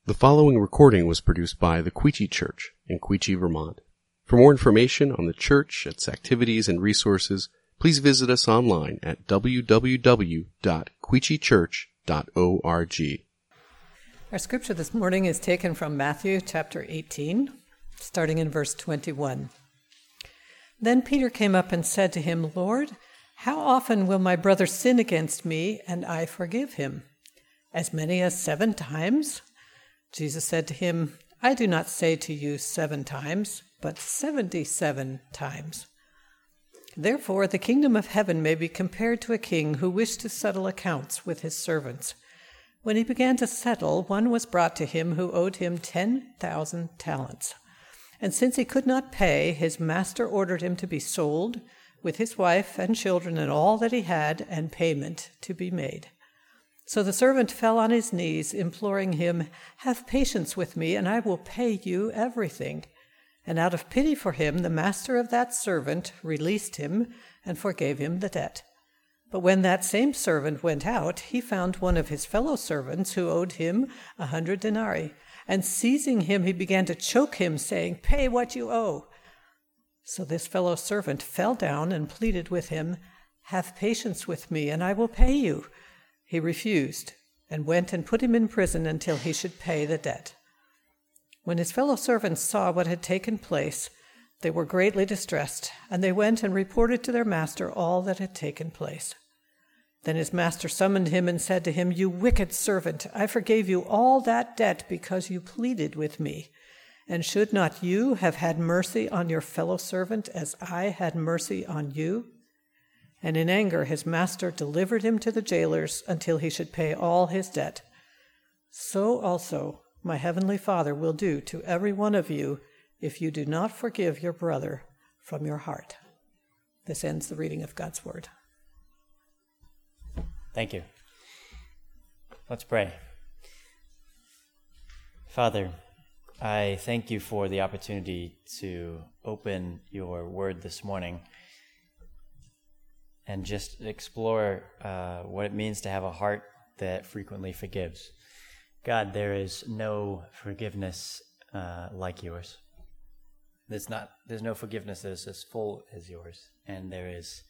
The following recording was produced by the Quechee Church in Quechee, Vermont. For more information on the church, its activities, and resources, please visit us online at www.quecheechurch.org. Our scripture this morning is taken from Matthew chapter 18, starting in verse 21. Then Peter came up and said to him, "Lord, how often will my brother sin against me, and I forgive him? As many as 7 times?" Jesus said to him, "I do not say to you 7 times, but 77 times. Therefore the kingdom of heaven may be compared to a king who wished to settle accounts with his servants. When he began to settle, one was brought to him who owed him 10,000 talents. And since he could not pay, his master ordered him to be sold, with his wife and children and all that he had, and payment to be made. So the servant fell on his knees, imploring him, 'Have patience with me, and I will pay you everything.' And out of pity for him, the master of that servant released him and forgave him the debt. But when that same servant went out, he found one of his fellow servants who owed him 100 denarii. And seizing him, he began to choke him, saying, 'Pay what you owe.' So this fellow servant fell down and pleaded with him, 'Have patience with me, and I will pay you.' He refused, and went and put him in prison until he should pay the debt. When his fellow servants saw what had taken place, they were greatly distressed, and they went and reported to their master all that had taken place. Then his master summoned him and said to him, 'You wicked servant, I forgave you all that debt because you pleaded with me. And should not you have had mercy on your fellow servant as I had mercy on you?' And in anger his master delivered him to the jailers until he should pay all his debt. So also my heavenly Father will do to every one of you if you do not forgive your brother from your heart." This ends the reading of God's word. Thank you. Let's pray. Father, I thank you for the opportunity to open your word this morning and just explore what it means to have a heart that frequently forgives. God, there is no forgiveness like yours. There's no forgiveness that is as full as yours. And there is,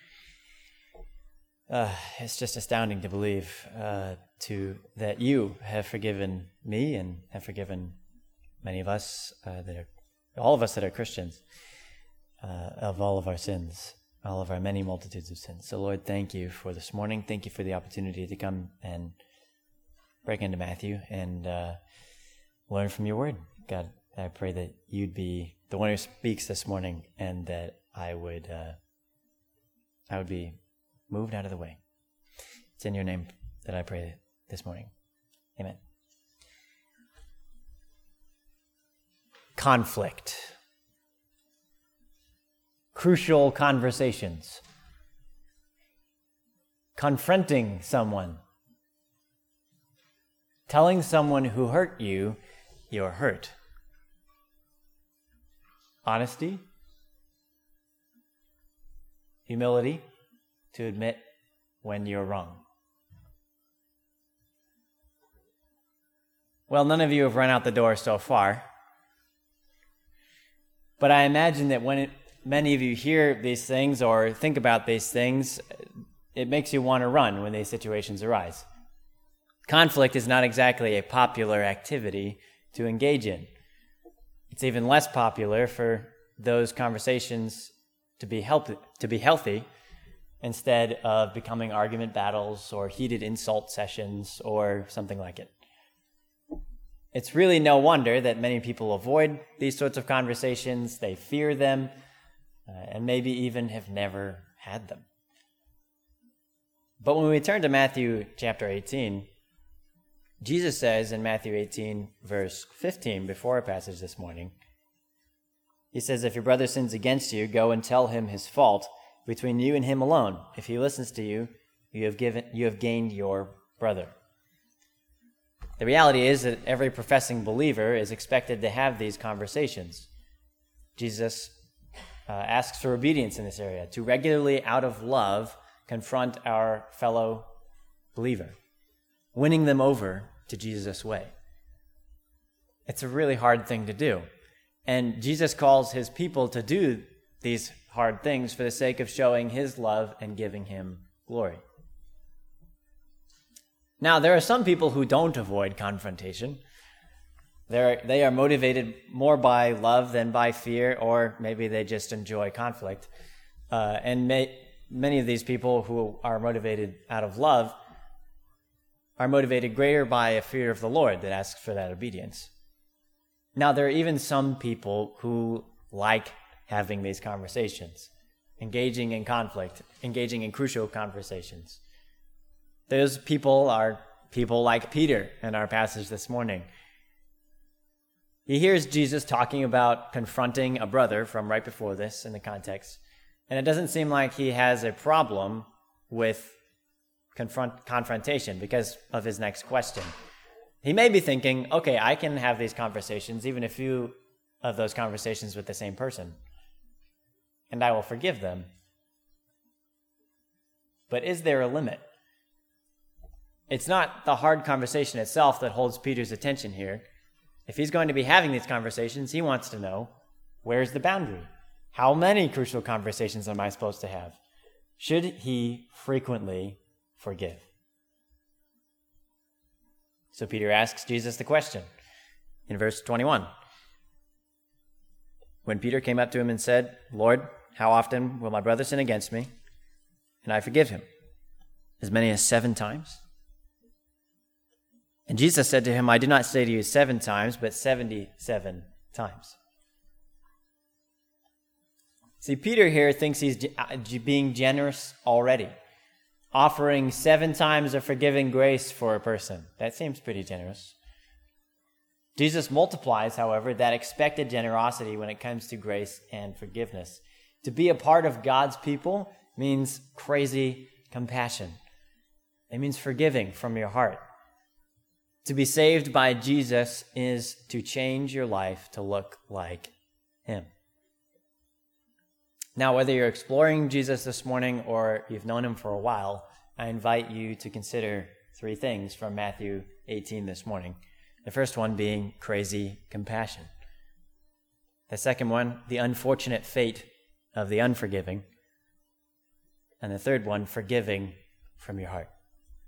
it's just astounding to believe that you have forgiven me and have forgiven many of us, all of us that are Christians, of all of our sins, all of our many multitudes of sins. So Lord, thank you for this morning. Thank you for the opportunity to come and break into Matthew and learn from your word. God, I pray that you'd be the one who speaks this morning, and that I would be moved out of the way. It's in your name that I pray this morning. Amen. Conflict. Crucial conversations. Confronting someone. Telling someone who hurt you, you're hurt. Honesty. Humility to admit when you're wrong. Well, none of you have run out the door so far. But I imagine that when many of you hear these things or think about these things, it makes you want to run when these situations arise. Conflict is not exactly a popular activity to engage in. It's even less popular for those conversations to be healthy instead of becoming argument battles or heated insult sessions or something like it. It's really no wonder that many people avoid these sorts of conversations. They fear them, and maybe even have never had them. But when we turn to Matthew chapter 18, Jesus says in Matthew 18, verse 15, before our passage this morning, he says, "If your brother sins against you, go and tell him his fault between you and him alone. If he listens to you, you have gained your brother." The reality is that every professing believer is expected to have these conversations. Jesus asks for obedience in this area, to regularly, out of love, confront our fellow believer, winning them over to Jesus' way. It's a really hard thing to do. And Jesus calls his people to do these hard things for the sake of showing his love and giving him glory. Now, there are some people who don't avoid confrontation. They are motivated more by love than by fear, or maybe they just enjoy conflict. Many of these people who are motivated out of love are motivated greater by a fear of the Lord that asks for that obedience. Now, there are even some people who like having these conversations, engaging in conflict, engaging in crucial conversations. Those people are people like Peter in our passage this morning. He hears Jesus talking about confronting a brother from right before this in the context, and it doesn't seem like he has a problem with confrontation because of his next question. He may be thinking, okay, I can have these conversations, even a few of those conversations with the same person, and I will forgive them. But is there a limit? It's not the hard conversation itself that holds Peter's attention here. If he's going to be having these conversations, he wants to know, where's the boundary? How many crucial conversations am I supposed to have? Should he frequently forgive? So Peter asks Jesus the question in verse 21. When Peter came up to him and said, Lord, how often will my brother sin against me, and I forgive him? As many as 7 times? And Jesus said to him, I do not say to you 7 times, but 77 times. See, Peter here thinks he's being generous already, offering 7 times of forgiving grace for a person. That seems pretty generous. Jesus multiplies, however, that expected generosity when it comes to grace and forgiveness. To be a part of God's people means crazy compassion. It means forgiving from your heart. To be saved by Jesus is to change your life to look like him. Now, whether you're exploring Jesus this morning or you've known him for a while, I invite you to consider 3 things from Matthew 18 this morning. The first one being crazy compassion. The second one, the unfortunate fate of the unforgiving. And the third one, forgiving from your heart.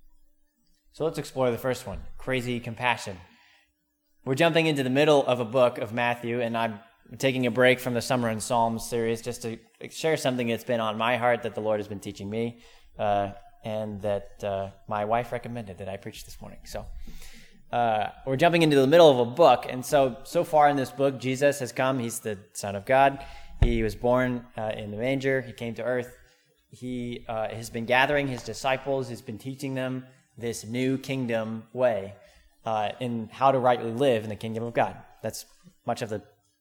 So let's explore the first one, crazy compassion. We're jumping into the middle of a book of Matthew, and I'm taking a break from the Summer in Psalms series just to share something that's been on my heart that the Lord has been teaching me, and that my wife recommended that I preach this morning. So we're jumping into the middle of a book, and so far in this book, Jesus has come. He's the Son of God. He was born in the manger. He came to earth. He has been gathering his disciples. He's been teaching them this new kingdom way in how to rightly live in the kingdom of God. That's much of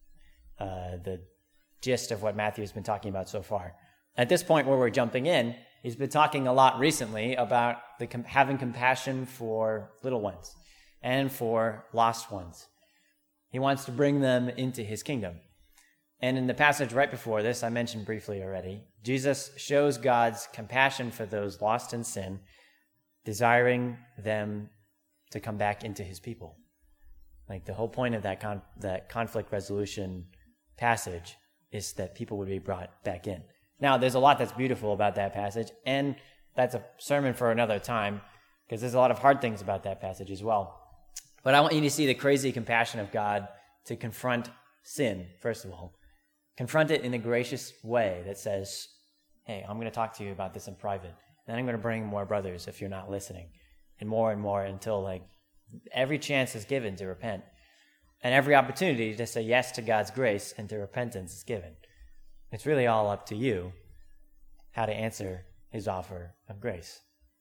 the gist of what Matthew has been talking about so far. At this point where we're jumping in, he's been talking a lot recently about having compassion for little ones and for lost ones. He wants to bring them into his kingdom. And in the passage right before this, I mentioned briefly already, Jesus shows God's compassion for those lost in sin, desiring them to come back into his people. Like the whole point of that conflict resolution passage is that people would be brought back in. Now, there's a lot that's beautiful about that passage, and that's a sermon for another time, because there's a lot of hard things about that passage as well. But I want you to see the crazy compassion of God to confront sin, first of all. Confront it in a gracious way that says, hey, I'm going to talk to you about this in private. Then I'm going to bring more brothers if you're not listening, and more until every chance is given to repent. And every opportunity to say yes to God's grace and to repentance is given. It's really all up to you how to answer his offer of grace.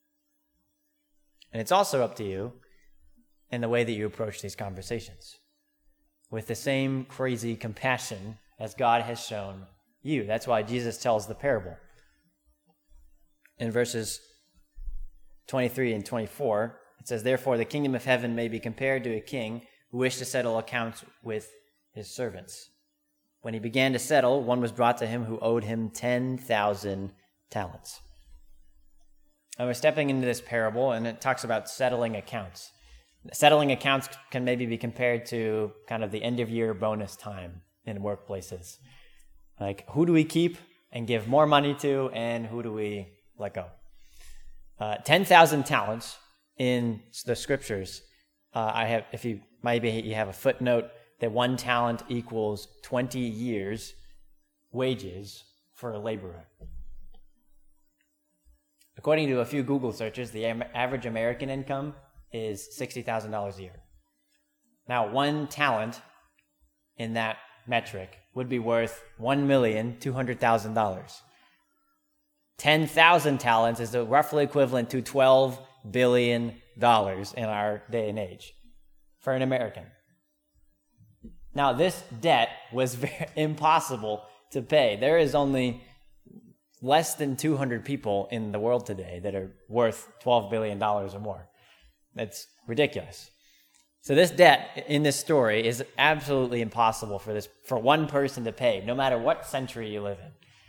And it's also up to you in the way that you approach these conversations, with the same crazy compassion as God has shown you. That's why Jesus tells the parable. In verses 23 and 24, it says, therefore the kingdom of heaven may be compared to a king who wished to settle accounts with his servants. When he began to settle, one was brought to him who owed him 10,000 talents. And we're stepping into this parable, and it talks about settling accounts. Settling accounts can maybe be compared to kind of the end-of-year bonus time in workplaces. Like, who do we keep and give more money to, and who do we let go? 10,000 talents in the scriptures. You have a footnote that 1 talent equals 20 years wages for a laborer. According to a few Google searches, the average American income is $60,000 a year. Now, 1 talent in that metric would be worth $1,200,000. 10,000 talents is roughly equivalent to $12 billion in our day and age for an American. Now, this debt was impossible to pay. There is only less than 200 people in the world today that are worth $12 billion or more. That's ridiculous. So this debt in this story is absolutely impossible for one person to pay, no matter what century you live in.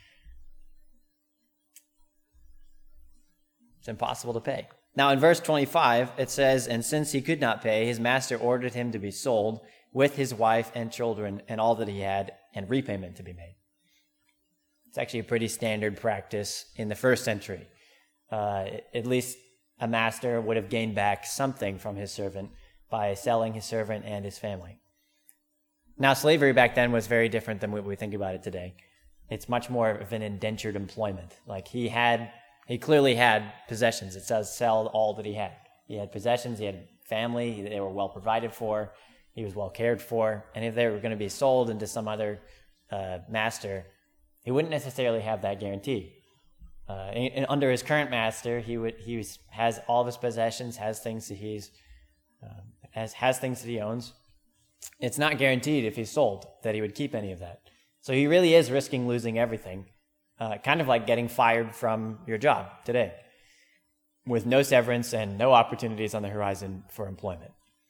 It's impossible to pay. Now in verse 25, it says, "And since he could not pay, his master ordered him to be sold with his wife and children and all that he had, and repayment to be made." It's actually a pretty standard practice in the first century. At least a master would have gained back something from his servant by selling his servant and his family. Now, slavery back then was very different than what we think about it today. It's much more of an indentured employment. Like he clearly had possessions. It says sell all that he had. He had possessions, he had family, they were well provided for, he was well cared for, and if they were going to be sold into some other master, he wouldn't necessarily have that guarantee. Under his current master, he has all of his possessions, has things that has things that he owns. It's not guaranteed if he's sold that he would keep any of that. So he really is risking losing everything, kind of like getting fired from your job today, with no severance and no opportunities on the horizon for employment.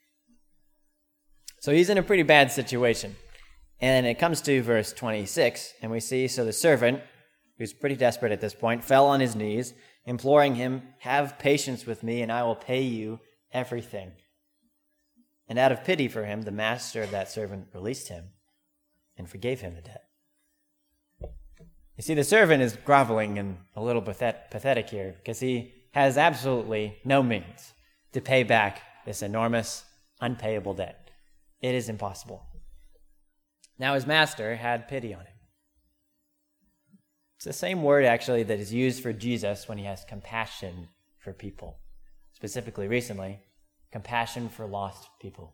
So he's in a pretty bad situation. And it comes to verse 26, and we see, so the servant, who's pretty desperate at this point, fell on his knees, imploring him, "Have patience with me, and I will pay you everything." And out of pity for him, the master of that servant released him and forgave him the debt. You see, the servant is groveling and a little pathetic here because he has absolutely no means to pay back this enormous, unpayable debt. It is impossible. Now his master had pity on him. It's the same word, actually, that is used for Jesus when he has compassion for people. Specifically, recently, compassion for lost people.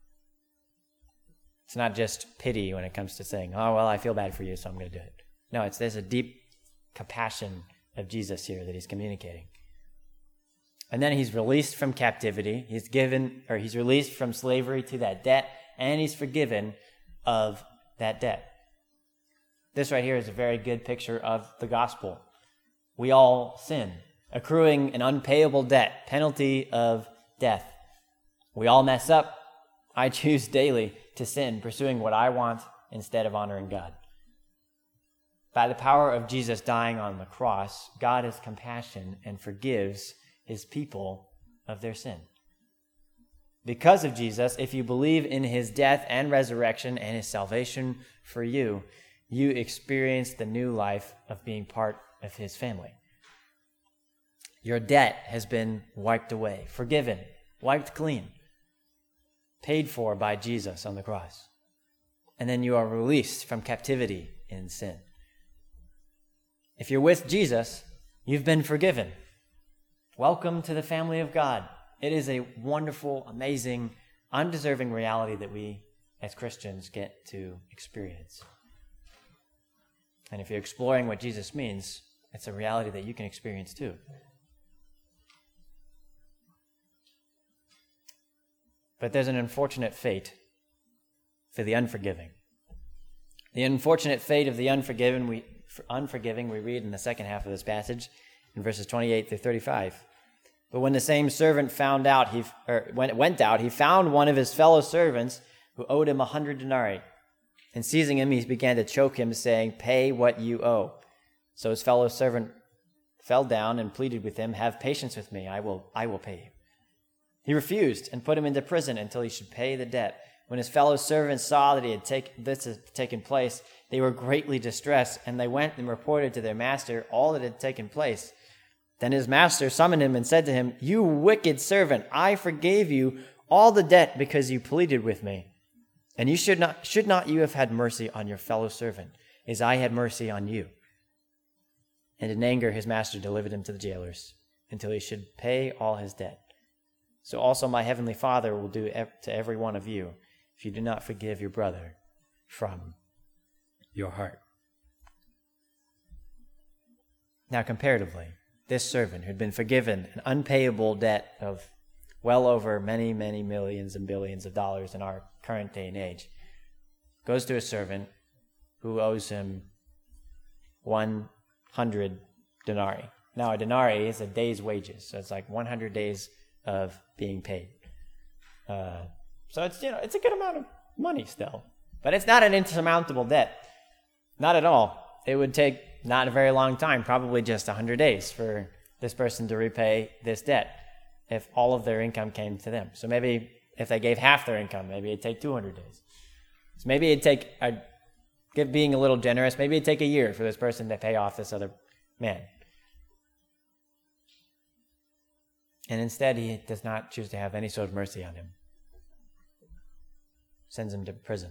It's not just pity when it comes to saying, "Oh, well, I feel bad for you, so I'm going to do it." No, there's a deep compassion of Jesus here that he's communicating. And then he's released from captivity. He's released from slavery to that debt, and he's forgiven of that debt. This right here is a very good picture of the gospel. We all sin, accruing an unpayable debt, penalty of death. We all mess up. I choose daily to sin, pursuing what I want instead of honoring God. By the power of Jesus dying on the cross, God has compassion and forgives his people of their sin. Because of Jesus, if you believe in his death and resurrection and his salvation for you, you experience the new life of being part of his family. Your debt has been wiped away, forgiven, wiped clean, paid for by Jesus on the cross. And then you are released from captivity in sin. If you're with Jesus, you've been forgiven. Welcome to the family of God. It is a wonderful, amazing, undeserving reality that we as Christians get to experience. And if you're exploring what Jesus means, it's a reality that you can experience too. But there's an unfortunate fate for the unforgiving. The unfortunate fate of the unforgiving we read in the second half of this passage in verses 28 through 35. But when the same servant went out, he found one of his fellow servants who owed him 100 denarii. And seizing him, he began to choke him, saying, "Pay what you owe." So his fellow servant fell down and pleaded with him, "Have patience with me, I will pay you." He refused and put him into prison until he should pay the debt. When his fellow servants saw that this had taken place, they were greatly distressed, and they went and reported to their master all that had taken place. Then his master summoned him and said to him, "You wicked servant, I forgave you all the debt because you pleaded with me. And you should not you have had mercy on your fellow servant, as I had mercy on you?" And in anger his master delivered him to the jailers until he should pay all his debt. So also my heavenly Father will do to every one of you if you do not forgive your brother from your heart. Now comparatively, this servant who'd been forgiven an unpayable debt of well over many, many millions and billions of dollars in our current day and age, goes to a servant who owes him 100 denarii. Now a denarii is a day's wages, so it's like 100 days of being paid. So it's a good amount of money still. But it's not an insurmountable debt. Not at all. It would take not a very long time, probably just 100 days for this person to repay this debt if all of their income came to them. So maybe if they gave half their income, maybe it'd take 200 days. So maybe it'd take, being a little generous, maybe it'd take a year for this person to pay off this other man. And instead, he does not choose to have any sort of mercy on him. Sends him to prison.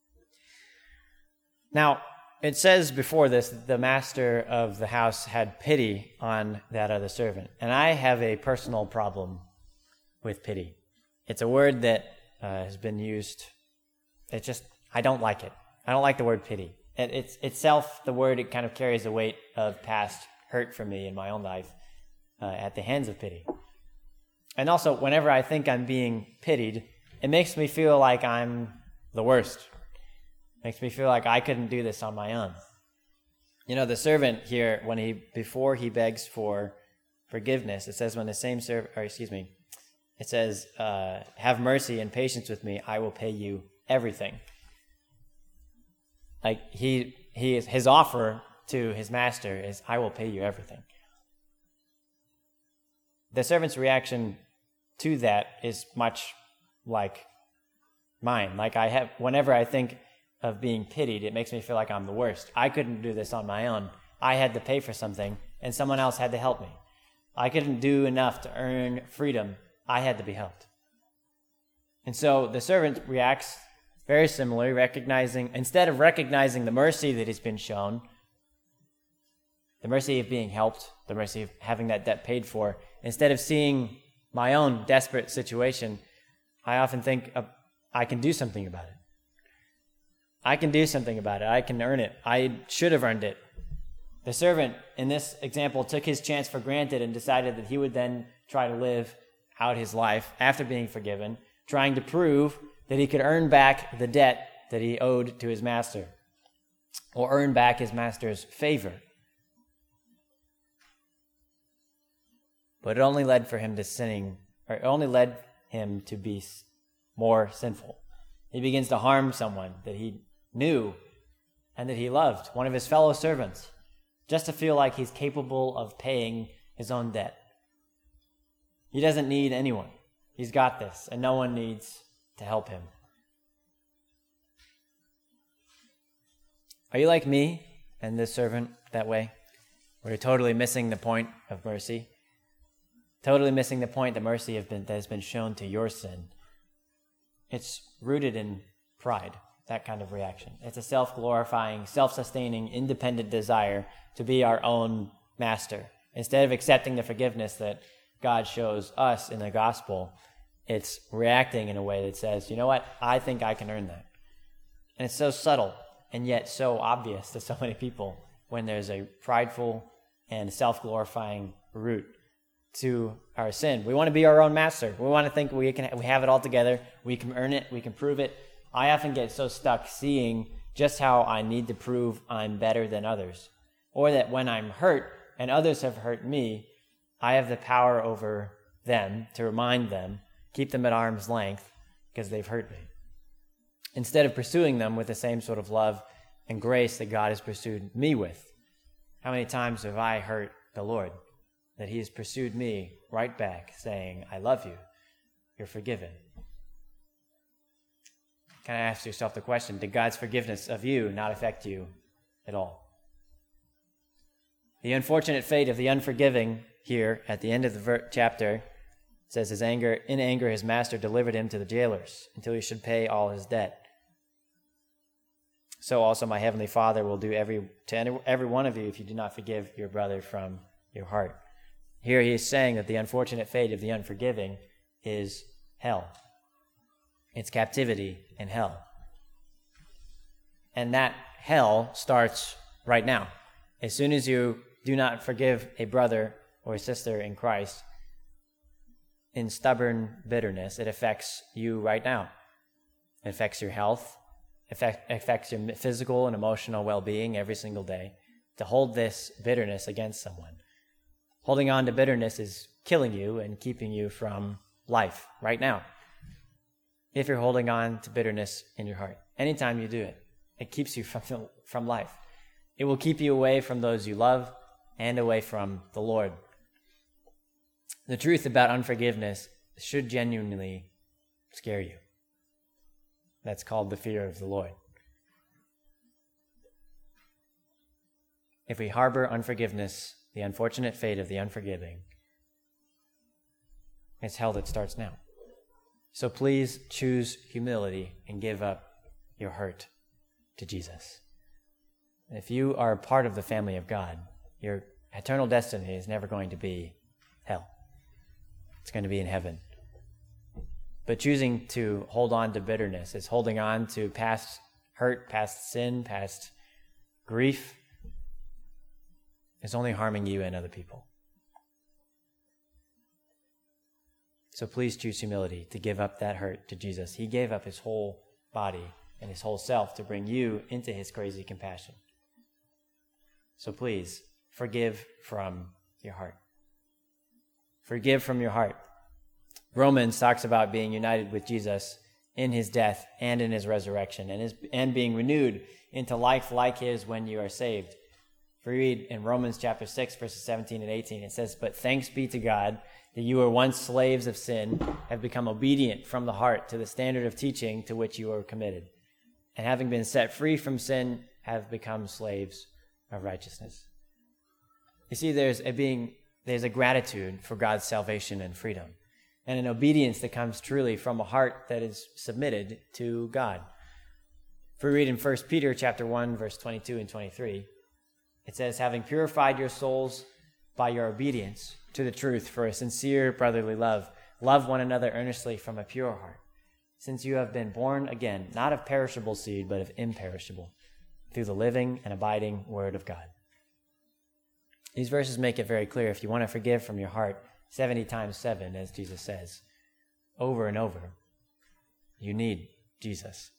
Now, it says before this, the master of the house had pity on that other servant. And I have a personal problem with pity. It's a word that has been used. I don't like it. I don't like the word pity. It's itself, the word, it kind of carries the weight of past hurt for me in my own life at the hands of pity. And also, whenever I think I'm being pitied, it makes me feel like I'm the worst. It makes me feel like I couldn't do this on my own. You know, the servant here, before he begs for forgiveness, it says it says, "Have mercy and patience with me, I will pay you everything." Like his offer to his master is, "I will pay you everything." The servant's reaction to that is much like mine. Like whenever I think of being pitied, it makes me feel like I'm the worst. I couldn't do this on my own. I had to pay for something, and someone else had to help me. I couldn't do enough to earn freedom. I had to be helped. And so the servant reacts very similarly, instead of recognizing the mercy that has been shown, the mercy of being helped, the mercy of having that debt paid for, instead of seeing my own desperate situation, I often think I can do something about it. I can do something about it. I can earn it. I should have earned it. The servant in this example took his chance for granted and decided that he would then try to live out his life after being forgiven, trying to prove that he could earn back the debt that he owed to his master, or earn back his master's favor. But it only led him to be more sinful. He begins to harm someone that he knew and that he loved, one of his fellow servants, just to feel like he's capable of paying his own debt. He doesn't need anyone. He's got this, and no one needs to help him. Are you like me and this servant that way? Where you're totally missing the point of mercy? Totally missing the point that mercy that has been shown to your sin. It's rooted in pride, that kind of reaction. It's a self-glorifying, self-sustaining, independent desire to be our own master. Instead of accepting the forgiveness that God shows us in the gospel, it's reacting in a way that says, you know what, I think I can earn that. And it's so subtle and yet so obvious to so many people when there's a prideful and self-glorifying root to our sin. We want to be our own master. We want to think we have it all together. We can earn it. We can prove it. I often get so stuck seeing just how I need to prove I'm better than others, or that when I'm hurt and others have hurt me, I have the power over them to remind them, keep them at arm's length because they've hurt me, instead of pursuing them with the same sort of love and grace that God has pursued me with. How many times have I hurt the Lord that he has pursued me right back saying, I love you, you're forgiven. Kind of ask yourself the question, did God's forgiveness of you not affect you at all? The unfortunate fate of the unforgiving here at the end of the chapter says in anger his master delivered him to the jailers until he should pay all his debt. So also my heavenly Father will do to every one of you if you do not forgive your brother from your heart. Here he is saying that the unfortunate fate of the unforgiving is hell. It's captivity in hell. And that hell starts right now. As soon as you do not forgive a brother or a sister in Christ in stubborn bitterness, it affects you right now. It affects your health, affects your physical and emotional well-being every single day. To hold this bitterness against someone, holding on to bitterness is killing you and keeping you from life right now. If you're holding on to bitterness in your heart, anytime you do it, it keeps you from life. It will keep you away from those you love and away from the Lord. The truth about unforgiveness should genuinely scare you. That's called the fear of the Lord. If we harbor unforgiveness, the unfortunate fate of the unforgiving, it's hell that starts now. So please choose humility and give up your hurt to Jesus. If you are part of the family of God, your eternal destiny is never going to be hell. It's going to be in heaven. But choosing to hold on to bitterness is holding on to past hurt, past sin, past grief. It's only harming you and other people. So please choose humility to give up that hurt to Jesus. He gave up his whole body and his whole self to bring you into his crazy compassion. So please, forgive from your heart. Forgive from your heart. Romans talks about being united with Jesus in his death and in his resurrection and being renewed into life like his when you are saved. If we read in Romans chapter 6, verses 17 and 18, it says, "But thanks be to God that you were once slaves of sin, have become obedient from the heart to the standard of teaching to which you were committed, and having been set free from sin, have become slaves of righteousness." You see, there's a gratitude for God's salvation and freedom, and an obedience that comes truly from a heart that is submitted to God. If we read in 1 Peter chapter 1, verse 22 and 23, it says, "Having purified your souls by your obedience to the truth for a sincere brotherly love, love one another earnestly from a pure heart, since you have been born again, not of perishable seed, but of imperishable, through the living and abiding word of God." These verses make it very clear if you want to forgive from your heart 70 times 7, as Jesus says, over and over, you need Jesus.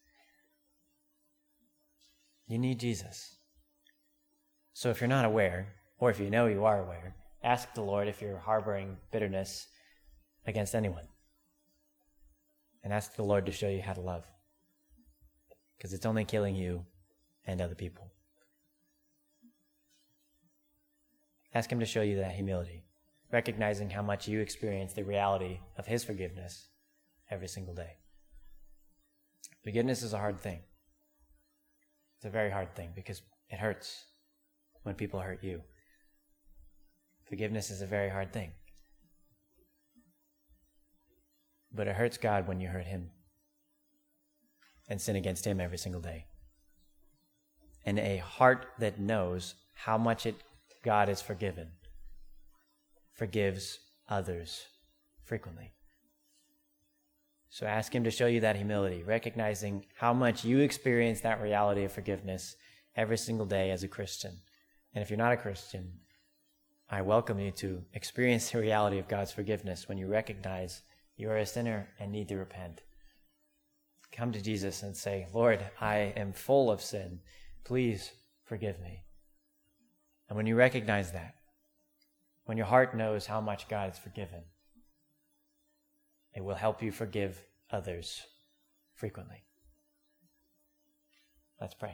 You need Jesus. So if you're not aware, or if you know you are aware, ask the Lord if you're harboring bitterness against anyone. And ask the Lord to show you how to love. Because it's only killing you and other people. Ask him to show you that humility, recognizing how much you experience the reality of his forgiveness every single day. Forgiveness is a hard thing. It's a very hard thing because it hurts when people hurt you. Forgiveness is a very hard thing. But it hurts God when you hurt him and sin against him every single day. And a heart that knows how much God is forgiven forgives others frequently. So ask him to show you that humility, recognizing how much you experience that reality of forgiveness every single day as a Christian. And if you're not a Christian, I welcome you to experience the reality of God's forgiveness when you recognize you are a sinner and need to repent. Come to Jesus and say, "Lord, I am full of sin. Please forgive me." And when you recognize that, when your heart knows how much God has forgiven, it will help you forgive others frequently. Let's pray.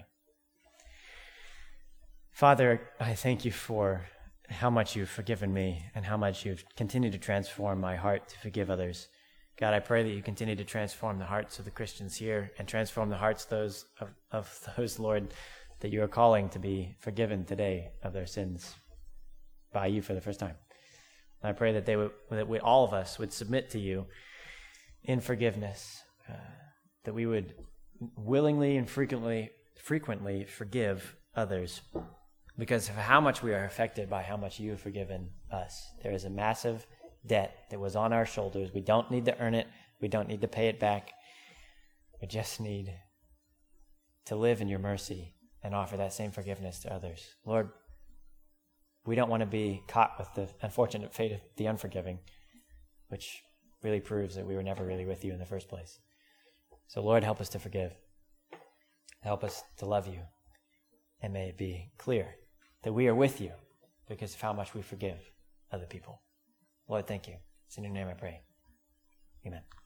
Father, I thank you for how much you've forgiven me and how much you've continued to transform my heart to forgive others. God, I pray that you continue to transform the hearts of the Christians here and transform the hearts of those, Lord, that you are calling to be forgiven today of their sins by you for the first time. And I pray that all of us would submit to you in forgiveness, that we would willingly and frequently forgive others because of how much we are affected by how much you have forgiven us. There is a massive debt that was on our shoulders. We don't need to earn it. We don't need to pay it back. We just need to live in your mercy and offer that same forgiveness to others. Lord, we don't want to be caught with the unfortunate fate of the unforgiving, which really proves that we were never really with you in the first place. So Lord, help us to forgive. Help us to love you. And may it be clear that we are with you because of how much we forgive other people. Lord, thank you. It's in your name I pray. Amen.